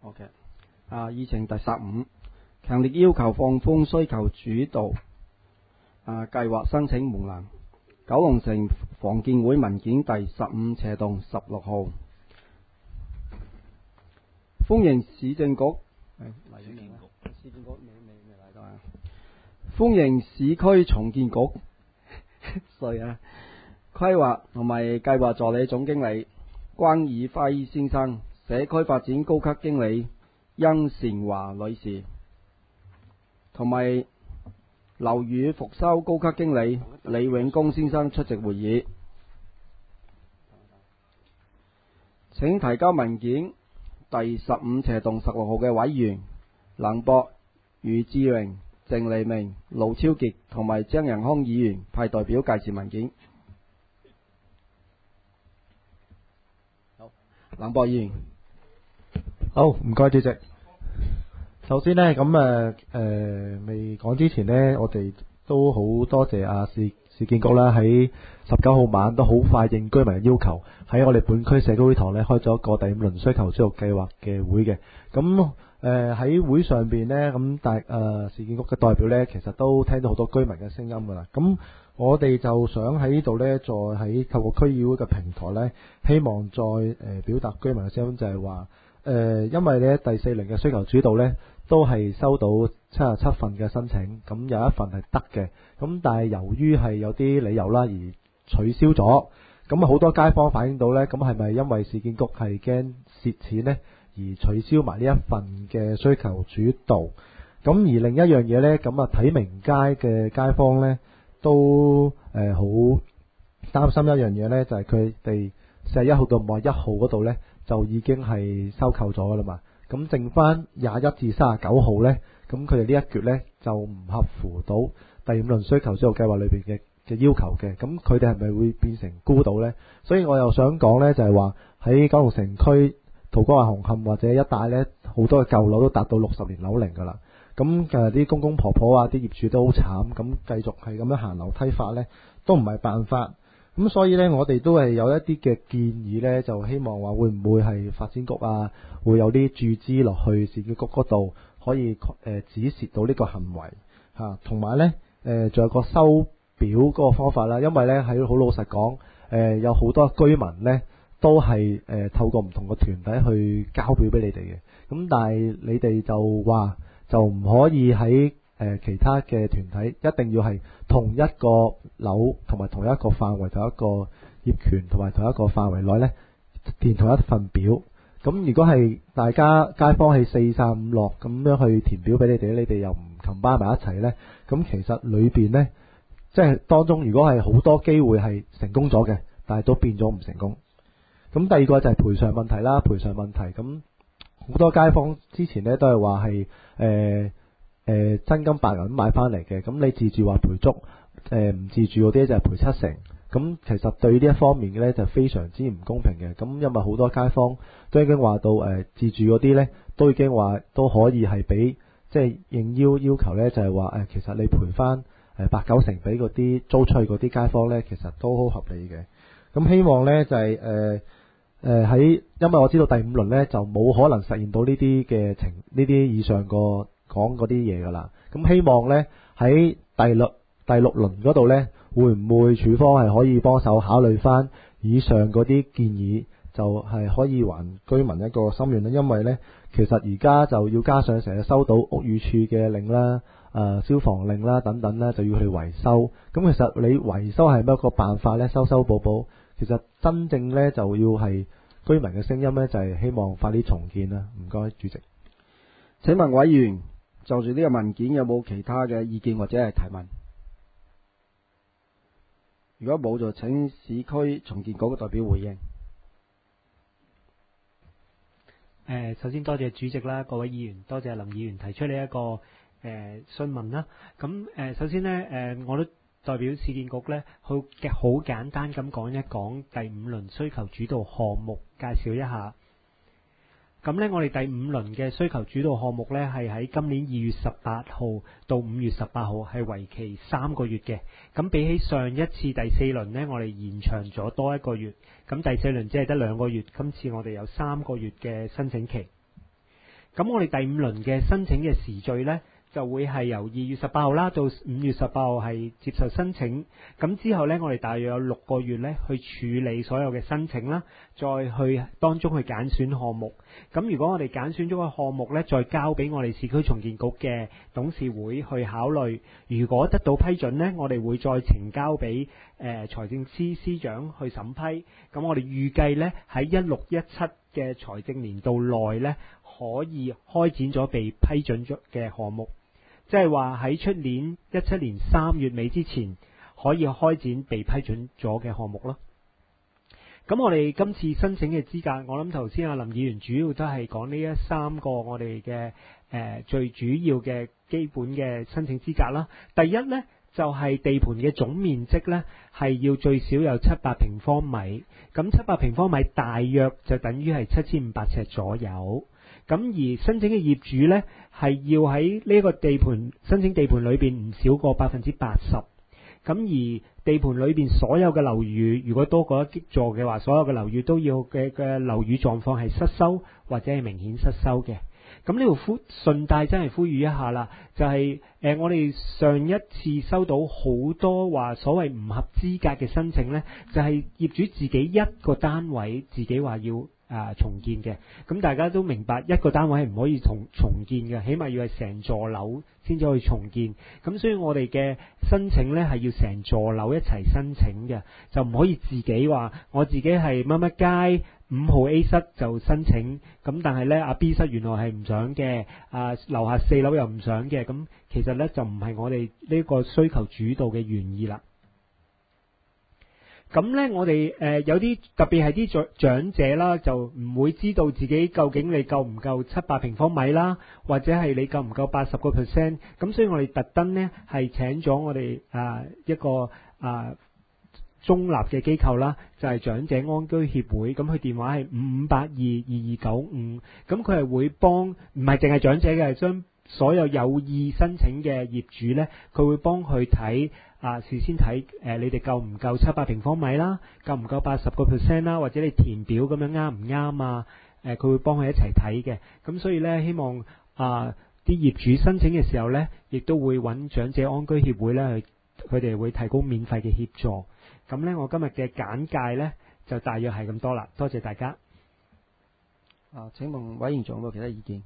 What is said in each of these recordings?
OK。議程第15，強烈要求放寬需求主導計劃申請門檻。九龍城房建會文件第15/16號，歡迎市政局歡迎市區重建局規劃同埋計劃助理總經理關以輝先生，社區發展高級經理殷善華女士，同埋樓宇復修高級經理李永功先生出席會議。請提交文件第15/16號嘅委員冷博、余志榮、鄭利明、盧超傑同埋張仁康議員派代表介紹文件。好，冷博議員。 好，唔該主席。首先呢，未講之前呢，我哋都好多謝市建局啦，喺19號晚都好快應居民嘅要求，喺我哋本區社區會堂呢開咗一個第5輪需求主導計劃嘅會嘅。咁喺會上邊呢，市建局嘅代表呢，其實都聽到好多居民嘅聲音噶啦。咁我哋就想喺呢度呢，再喺透過區議會嘅平台呢，希望再表達居民嘅聲音，就係話因為呢第4輪嘅需求主導呢，都係收到77份嘅申請，咁有一份係得嘅，咁但係由於係有啲理由啦而取消咗，咁好多街坊反映到呢，咁係咪因為市建局係驚蝕錢呢，而取消埋呢一份嘅需求主導？咁而另一樣嘢呢，咁體明街嘅街坊呢，都好擔心一樣嘢呢，就係佢哋41號到51號嗰度呢，就已經係收購咗噶啦嘛。咁剩翻21至39號呢，咁佢哋呢一橛呢，就唔合乎到第5輪需求主導計劃裏邊嘅要求嘅，咁佢哋係咪會變成孤島呢？所以我又想講呢，就係話喺九龍城區土瓜灣紅磡或者一帶呢，好多嘅舊樓都達到60年樓齡噶啦。咁啲公公婆婆啊，啲業主都好慘，咁繼續係咁樣行樓梯法呢，都唔係辦法。咁所以呢，我哋都係有一啲嘅建議呢，就希望話會唔會係發展局啊，會有啲注資落去市建局嗰度，可以止蝕到呢個行為嚇。同埋呢，仲有個收表嗰個方法啦，因為呢，喺好老實講，有好多居民呢都係透過唔同嘅團體去交表俾你哋嘅，咁但係你哋就話就唔可以喺其他嘅團體，一定要係同一個樓同埋同一個範圍、同一個業權同埋同一個範圍內呢填同一份表。咁如果係大家街坊係4散5落咁樣去填表俾你哋又唔combine埋一齊呢，咁其實裏邊呢，即係當中如果係好多機會係成功咗嘅，但係都變咗唔成功。咁第二個就係賠償問題啦，賠償問題咁好多街坊之前呢都係話係真金白銀買翻嚟嘅，咁你自住話賠足，唔自住嗰啲就係賠70%。咁其實對呢一方面嘅呢就非常之唔公平嘅。咁因為好多街坊都已經話到自住嗰啲呢都已經話都可以係俾即係應要求呢，就係話其實你賠翻8-9成俾嗰啲租出去嗰啲街坊呢，其實都好合理嘅。咁希望呢就係喺因為我知道第5輪呢就冇可能實現到呢啲嘅呢啲以上個講嗰啲嘢噶啦。咁希望呢喺第6輪嗰度呢，會唔會署方係可以幫手考慮翻以上嗰啲建議，就係可以還居民一個心願呢？因為呢其實而家就要加上成日收到屋宇署嘅令啦、消防令啦等等啦，就要去維修。咁其實你維修係咩一個辦法呢？修修補補，其實真正呢就要係居民嘅聲音呢，就係希望快啲重建啦。唔該，主席。 請問委員就住呢個文件有冇其他嘅意見或者係提問？如果冇，就請市區重建局嘅代表回應。 首先多謝主席啦，各位議員，多謝林議員提出呢一個詢問啦。咁首先呢，我都代表市建局呢，好簡單咁講一講第5輪需求主導項目，介紹一下。咁呢，我哋第5輪嘅需求主導項目呢，係喺今年2月18號到5月18號，係為期3個月嘅。咁比起上一次第4輪呢，我哋延長咗多1個月。咁第4輪只係得2個月，今次我哋有3個月嘅申請期。 咁我哋第五輪嘅申請嘅時序呢，就會係由2月18號啦到5月18號係接受申請，咁之後呢，我哋大約有6個月呢去處理所有嘅申請啦，再去當中去揀選項目。咁如果我哋揀選咗個項目呢，再交俾我哋市區重建局嘅董事會去考慮，如果得到批准呢，我哋會再呈交俾財政司司長去審批。咁我哋預計呢，喺16-17嘅財政年度內呢，可以開展咗被批准咗嘅項目，即係話喺出年17年3月尾之前可以開展被批准咗嘅項目咯。咁我哋今次申請嘅資格，我諗頭先阿林議員主要都係講呢3個我哋嘅最主要嘅基本嘅申請資格啦。第一呢，就係地盤嘅總面積呢，係要最少有700平方米，咁700平方米大約就等於係7500尺左右。咁而申請嘅業主呢，係要喺呢個地盤申請地盤裏邊唔少過80%。咁而地盤裏邊所有嘅樓宇，如果多過1座嘅話，所有嘅樓宇都要嘅樓宇狀況係失修或者係明顯失修嘅。咁呢度順帶真係呼籲一下啦，就係我哋上一次收到好多話所謂唔合資格嘅申請呢，就係業主自己一個單位自己話要重建嘅。咁大家都明白，一個單位係唔可以重建嘅，起碼要係成座樓先至可以重建。咁所以我哋嘅申請呢，係要成座樓一齊申請嘅，就唔可以自己話我自己係乜乜街5號 A 室就申請，咁但係呢，阿 B 室原來係唔想嘅，樓下4樓又唔想嘅，咁其實呢，就唔係我哋呢個需求主導嘅原意啦。咁呢，我哋有啲特別係啲長者啦，就唔會知道自己究竟你夠唔夠700平方米啦，或者係你夠唔夠80%。咁所以我哋特登呢，係請咗我哋一個中立嘅機構啦，就係長者安居協會。咁佢電話係55822295。咁佢係會幫，唔係淨係長者嘅，係將所有有意申請嘅業主呢，佢會幫佢睇。事先睇你哋夠唔夠700平方米啦，夠唔夠80%啦，或者你填表咁樣啱唔啱啊？佢會幫佢一齊睇嘅。咁所以呢，希望啲業主申請嘅時候呢，亦都會揾長者安居協會呢，佢哋會提供免費嘅協助。咁呢，我今日嘅簡介呢，就大約係咁多啦。多謝大家。 請問委員仲有冇其他意見？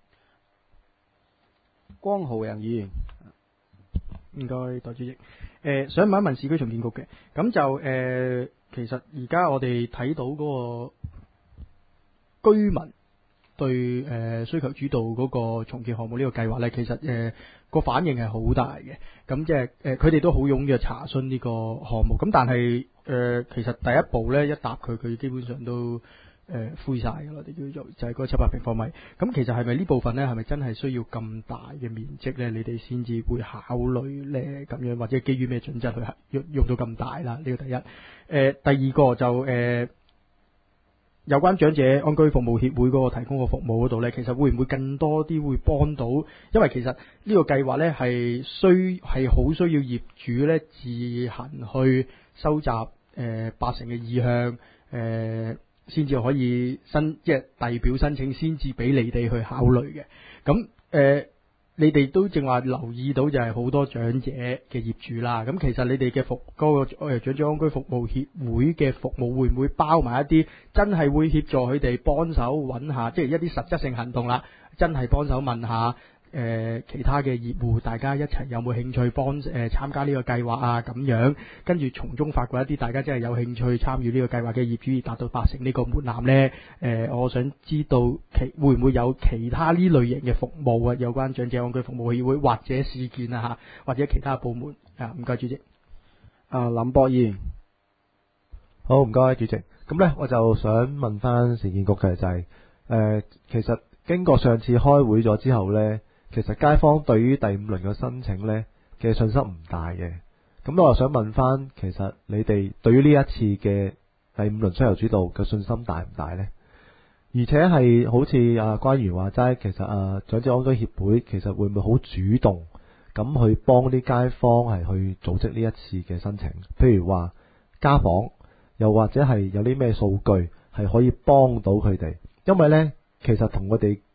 光浩仁議員。 唔該，代主席。想問一問市區重建局嘅，咁就其實而家我哋睇到嗰個居民對需求主導嗰個重建項目呢個計劃呢，其實個反應係好大嘅。咁即係佢哋都好踴躍查詢呢個項目。咁但係其實第一步呢，一答佢基本上都灰晒㗎啦，我哋叫做就係嗰700平方米。咁其實係咪呢部分呢？係咪真係需要咁大嘅面積呢？你哋先至會考慮呢？咁樣，或者基於咩準則去用到咁大啦？呢個第一。第二個就有關長者安居服務協會嗰個提供個服務嗰度呢，其實會唔會更多啲會幫到？因為其實呢個計劃呢係好需要業主呢自行去收集80嘅意向先至可以即係遞表申請，先至俾你哋去考慮嘅。咁你哋都正話留意到就係好多長者嘅業主啦。咁其實你哋嘅嗰個長者安居服務協會嘅服務會唔會包埋一啲真係會協助佢哋幫手揾下，即係一啲實質性行動啦，真係幫手問下其他嘅業戶，大家一齊有冇興趣參加呢個計劃啊？咁樣跟住從中發掘一啲大家真係有興趣參與呢個計劃嘅業主，而達到80呢個門檻呢。我想知道會唔會有其他呢類型嘅服務啊？有關長者安居服務協會或者事件啊，或者其他部門啊？唔該，主席。 林博議員。 好，唔該，主席。咁呢，我就想問翻市建局嘅就係其實經過上次開會咗之後呢，其實街坊對於第5輪嘅申請呢嘅信心唔大嘅。咁我又想問翻，其實你哋對於呢一次嘅第5輪需求主導嘅信心大唔大呢？而且係好似關員話齋，其實長者安居協會其實會唔會好主動咁去幫啲街坊係去組織呢一次嘅申請？譬如話家訪，又或者係有啲咩數據係可以幫到佢哋？因為呢，其實同我哋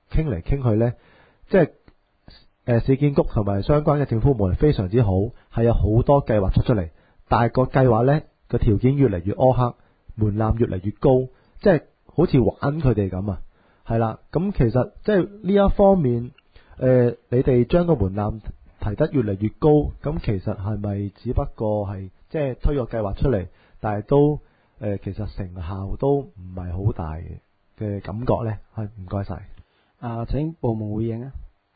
傾嚟傾去呢，即係市建局同埋相關嘅政府部門非常之好，係有好多計劃出嚟，但係個計劃呢個條件越嚟越苛刻，門檻越嚟越高，即係好似玩佢哋咁啊，係啦。咁其實即係呢一方面，你哋將個門檻提得越嚟越高，咁其實係咪只不過係即係推個計劃出嚟，但係都其實成效都唔係好大嘅感覺呢？係唔該晒。 請部門回應啊。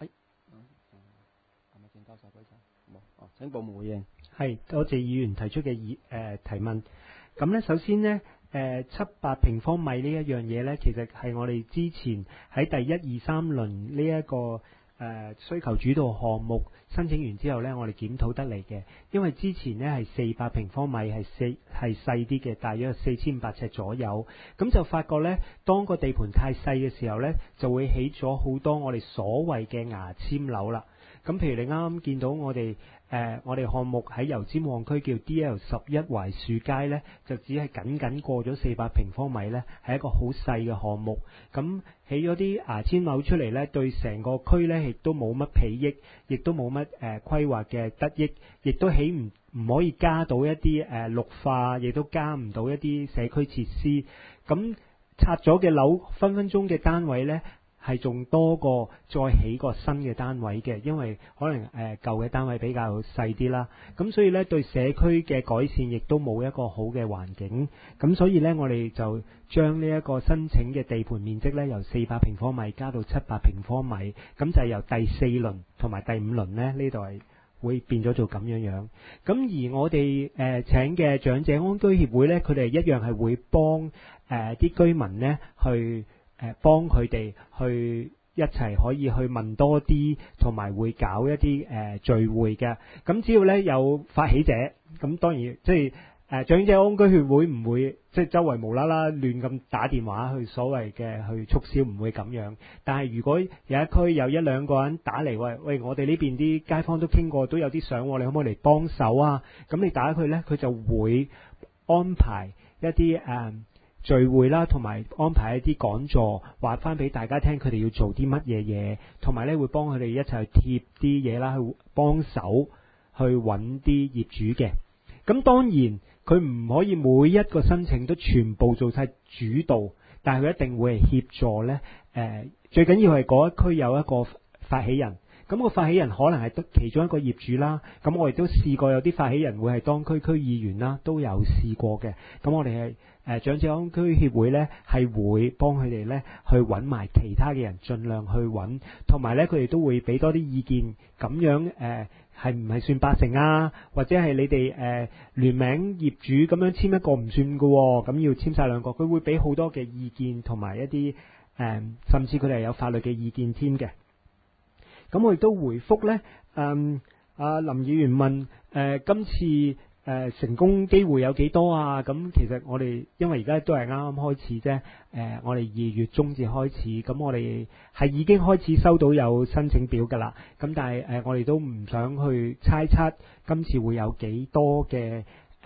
係咪正交晒規則？冇。請部門回應。 係，多謝議員提出嘅提問。咁呢，首先呢，700平方米呢一樣嘢呢，其實係我哋之前喺第1、2、3輪呢一個需求主導項目申請完之後呢，我哋檢討得嚟嘅。因為之前呢係400平方米係細啲嘅，大約4500尺左右。咁就發覺呢，當個地盤太細嘅時候呢，就會起咗好多我哋所謂嘅牙籤樓啦。咁譬如你啱啱見到我哋項目喺油尖旺區叫 DL11 槐樹街呢，就只係僅過咗400平方米呢，係一個好細嘅項目。咁起咗啲牙籤樓出嚟呢，對成個區呢亦都冇乜裨益，亦都冇乜規劃嘅得益，亦都起唔可以加到一啲綠化，亦都加唔到一啲社區設施。咁拆咗嘅樓分分鐘嘅單位呢，係仲多過再起個新嘅單位嘅，因為可能舊嘅單位比較細啲啦。咁所以呢，對社區嘅改善亦都冇一個好嘅環境。咁所以呢，我哋就將呢一個申請嘅地盤面積呢，由400平方米加到700平方米。咁就係由第4輪同埋第5輪呢度係會變咗做咁樣。咁而我哋請嘅長者安居協會呢，佢哋一樣係會幫啲居民呢去幫佢哋去一齊可以去問多啲，同埋會搞一啲聚會嘅。咁只要呢有發起者，咁當然即係長者安居協會唔會即係周圍無啦啦亂咁打電話去所謂嘅去促銷，唔會咁樣。但係如果有一區有1、2個人打嚟，喂，我哋呢邊啲街坊都傾過，都有啲相，你可唔可以嚟幫手啊？咁你打佢呢，佢就會安排一啲聚會啦，同埋安排一啲講座，話翻俾大家聽佢哋要做啲乜嘢嘢，同埋咧會幫佢哋一齊去貼啲嘢啦，去幫手去揾啲業主嘅。咁當然佢唔可以每一個申請都全部做晒主導，但係佢一定會係協助呢。最緊要係嗰一區有一個發起人。咁個發起人可能係得其中一個業主啦，咁我亦都試過有啲發起人會係當區區議員啦，都有試過嘅。咁我哋係長者安居協會呢，係會幫佢哋呢去揾埋其他嘅人，盡量去揾，同埋呢佢哋都會俾多啲意見，咁樣係唔係算8成啊？或者係你哋聯名業主咁樣簽一個唔算㗎喎，咁要簽晒2個，佢會俾好多嘅意見，同埋一啲甚至佢哋係有法律嘅意見添嘅。咁我亦都回覆呢，林議員問今次成功機會有幾多啊？咁其實我哋因為而家都係啱啱開始啫，我哋2月中至開始，咁我哋係已經開始收到有申請表㗎啦。咁但係我哋都唔想去猜測今次會有幾多嘅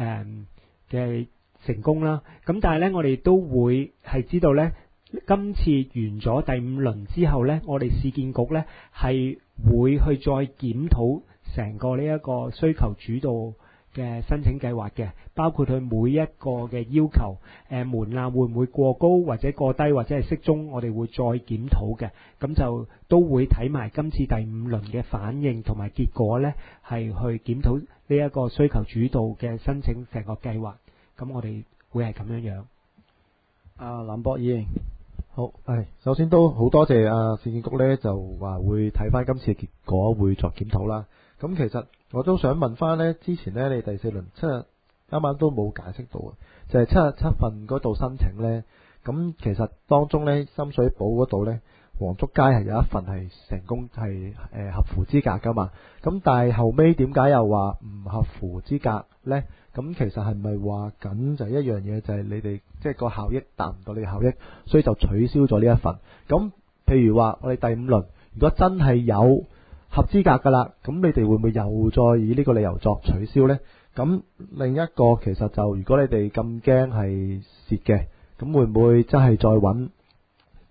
成功啦。咁但係呢，我哋都會係知道呢。今次完咗第5輪之後呢，我哋市建局呢係會去再檢討成個呢一個需求主導嘅申請計劃嘅，包括佢每一個嘅要求，門檻會唔會過高或者過低或者係適中，我哋會再檢討嘅。咁就都會睇埋今次第5輪嘅反應同埋結果呢，係去檢討呢一個需求主導嘅申請成個計劃。咁我哋會係咁樣樣。 林博議員。 好，首先都好多謝市建局呢，就話會睇翻今次嘅結果，會作檢討啦。咁其實我都想問翻呢，之前呢，你第4輪啱啱都冇解釋到就係77份嗰度申請呢。咁其實當中呢，深水埗嗰度呢，黃竹街係有一份係成功係合乎資格噶嘛。咁但係後尾點解又話唔合乎資格呢？咁其實係咪話緊就係一樣嘢，就係你哋即係個效益達唔到你嘅效益，所以就取消咗呢一份。咁譬如話我哋第5輪如果真係有合資格噶啦，咁你哋會唔會又再以呢個理由作取消呢？咁另一個其實就如果你哋咁驚係蝕嘅，咁會唔會真係再揾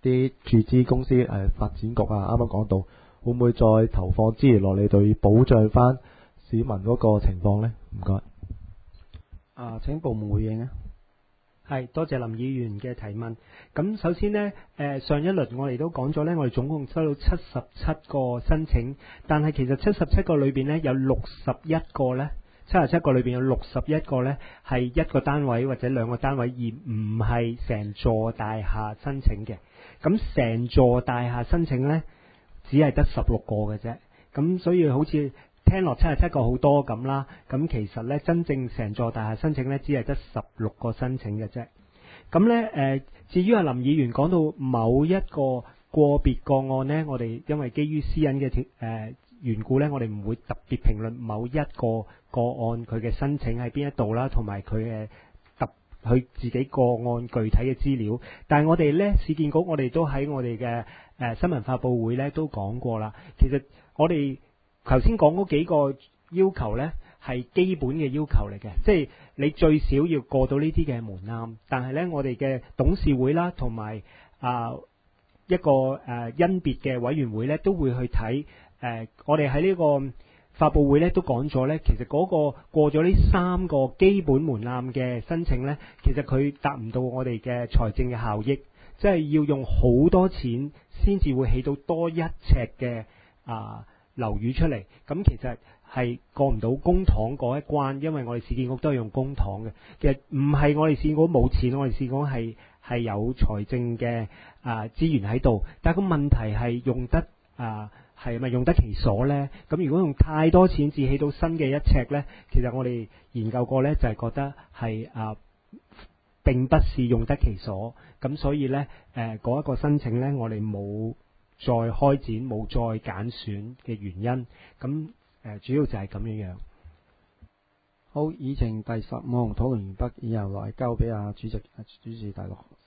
啲注資公司發展局啊，啱啱講到，會唔會再投放資源落嚟對保障翻市民嗰個情況呢？唔該。 請部門回應啊。 係，多謝林議員嘅提問。咁首先呢，上一輪我哋都講咗呢，我哋總共收到77個申請，但係其實77個裏邊呢，有61個呢，77個裏邊有61個呢係一個單位或者兩個單位，而唔係成座大廈申請嘅。咁成座大廈申請呢，只係得16個嘅啫。咁所以好似聽落77個好多咁啦，咁其實呢，真正成座大廈申請呢，只係得16個申請嘅啫。咁呢，至於阿林議員講到某一個個別個案呢，我哋因為基於私隱嘅緣故呢，我哋唔會特別評論某一個個案佢嘅申請喺邊一度啦，同埋佢自己個案具體嘅資料。但係我哋呢，市建局我哋都喺我哋嘅新聞發佈會呢都講過啦。其實我哋頭先講嗰幾個要求呢，係基本嘅要求嚟嘅，即係你最少要過到呢啲嘅門檻。但係呢，我哋嘅董事會啦，同埋一個甄別嘅委員會呢，都會去睇。我哋喺呢個發佈會呢都講咗呢，其實嗰個過咗呢3個基本門檻嘅申請呢，其實佢達唔到我哋嘅財政嘅效益，即係要用好多錢先至會起到多1尺嘅樓宇出嚟。咁其實係過唔到公帑嗰一關，因為我哋市建局都係用公帑嘅。其實唔係我哋市建局冇錢，我哋市建局係有財政嘅資源喺度，但係個問題係用得係咪用得其所呢？咁如果用太多錢至起到新嘅1尺呢，其實我哋研究過呢，就係覺得係並不是用得其所。咁所以呢，嗰一個申請呢，我哋冇再開展，冇再揀選嘅原因。咁主要就係咁樣樣。 好，議程第15項討論完畢，以後來交俾主席主持第6